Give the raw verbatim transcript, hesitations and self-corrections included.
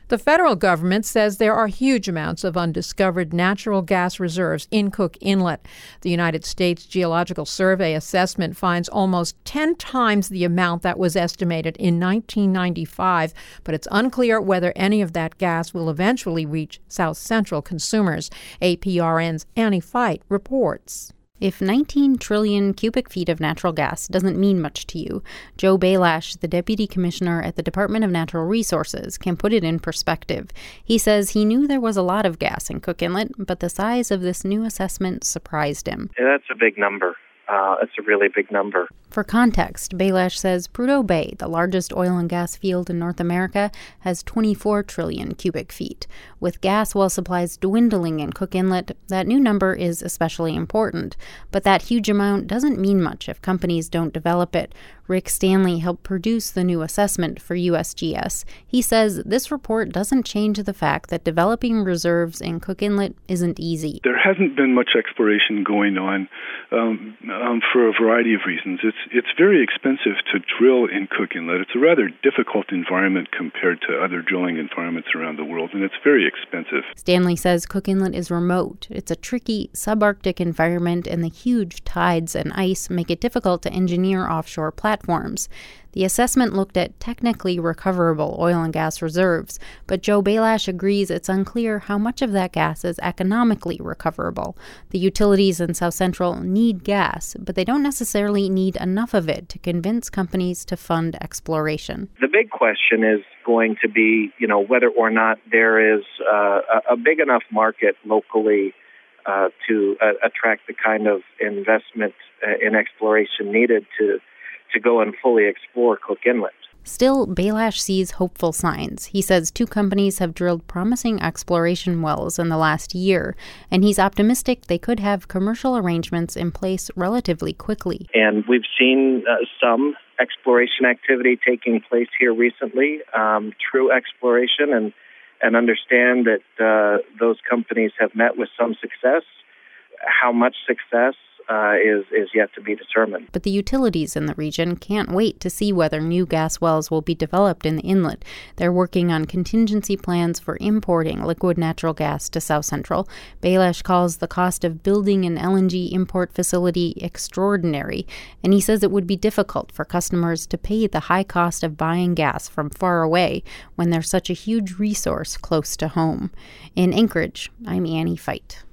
The federal government says there are huge amounts of undiscovered natural gas reserves in Cook Inlet. The United States Geological Survey assessment finds almost ten times the amount that was estimated in nineteen ninety-five, but it's unclear whether any of that gas will eventually reach South Central consumers. A P R N's Annie Fight reports. If nineteen trillion cubic feet of natural gas doesn't mean much to you, Joe Belash, the deputy commissioner at the Department of Natural Resources, can put it in perspective. He says he knew there was a lot of gas in Cook Inlet, but the size of this new assessment surprised him. Yeah, that's a big number. Uh, it's a really big number. For context, Belash says Prudhoe Bay, the largest oil and gas field in North America, has twenty-four trillion cubic feet. With gas well supplies dwindling in Cook Inlet, that new number is especially important. But that huge amount doesn't mean much if companies don't develop it. Rick Stanley helped produce the new assessment for U S G S. He says this report doesn't change the fact that developing reserves in Cook Inlet isn't easy. There hasn't been much exploration going on um, um, for a variety of reasons. It's it's very expensive to drill in Cook Inlet. It's a rather difficult environment compared to other drilling environments around the world, and it's very expensive. Stanley says Cook Inlet is remote. It's a tricky subarctic environment, and the huge tides and ice make it difficult to engineer offshore platforms. The assessment looked at technically recoverable oil and gas reserves, but Joe Belash agrees it's unclear how much of that gas is economically recoverable. The utilities in South Central need gas, but they don't necessarily need enough of it to convince companies to fund exploration. The big question is going to be, you know, whether or not there is uh, a big enough market locally uh, to uh, attract the kind of investment uh, in exploration needed to to go and fully explore Cook Inlet. Still, Belash sees hopeful signs. He says two companies have drilled promising exploration wells in the last year, and he's optimistic they could have commercial arrangements in place relatively quickly. And we've seen uh, some exploration activity taking place here recently, um, true exploration, and, and understand that uh, those companies have met with some success. How much success Uh, is, is yet to be determined. But the utilities in the region can't wait to see whether new gas wells will be developed in the inlet. They're working on contingency plans for importing liquid natural gas to South Central. Belash calls the cost of building an L N G import facility extraordinary, and he says it would be difficult for customers to pay the high cost of buying gas from far away when there's such a huge resource close to home. In Anchorage, I'm Annie Fight.